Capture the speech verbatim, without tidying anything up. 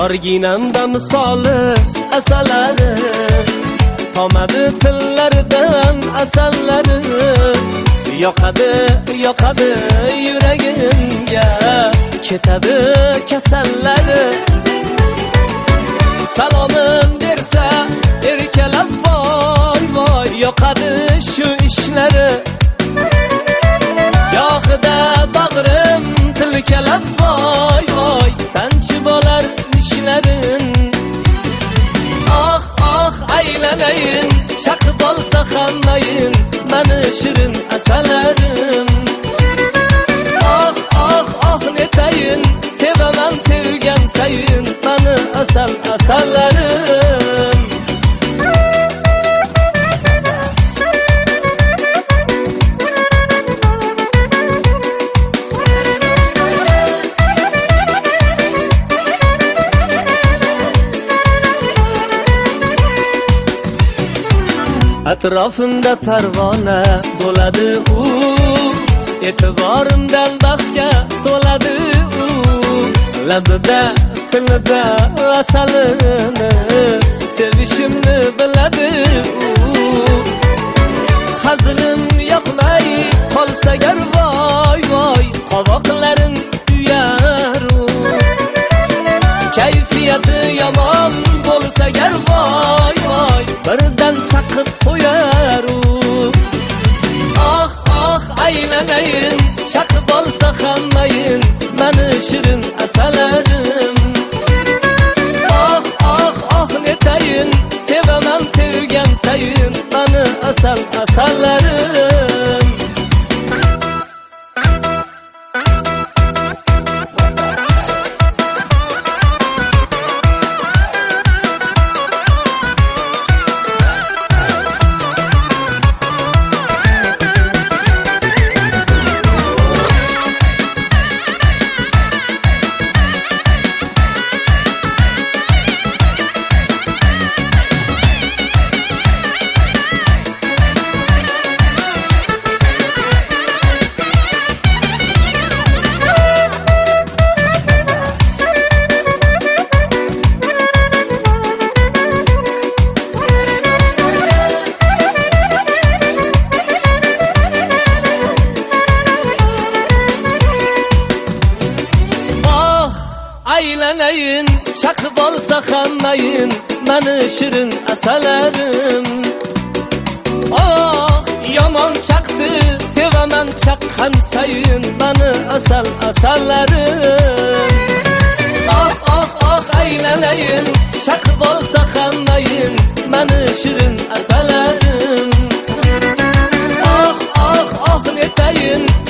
Yorginamda misoli asalari, tomadi tillaridan asallari. Yoqadi, yoqadi yuragimga, ketadi kasallari. Salomim bersa erkalab voy voy, yoqadi shu ishlari. Yoqida bag'rim tilkalab voy voy, sanchi bo'lar nishlarin. Oh oh aylanayin, chaqib olsa hammayin mani shirin asalarim. Oh oh oh netayin, sevaman sevgan sayin mani asal asalarim. Atrofimda parvona bo'ladi u, e'tiborimdan baxtga to'ladi u. Labida, tilida asalini, sevishimni biladi u. Hazlim yoqmay qolsa gar voy voy, qovoqlarin uyar u. Kayfiyati yomon bo'lsa gar voy voy, birdan chaqib qo'yar u. Oh oh aylanayin, chaqib olsa hammayin mani shirin asalarim. Oh oh oh netayin, sevaman sevgan sayin mani asal asalarim. Aylanayin, chaqib olsa hammayin mani shirin asalarim. Oh yomon chaqdi, sevaman chaqqan sayin mani asal asalarim. Oh oh oh aylanayin, chaqib olsa hammayin mani shirin asalarim. Oh oh oh netayin,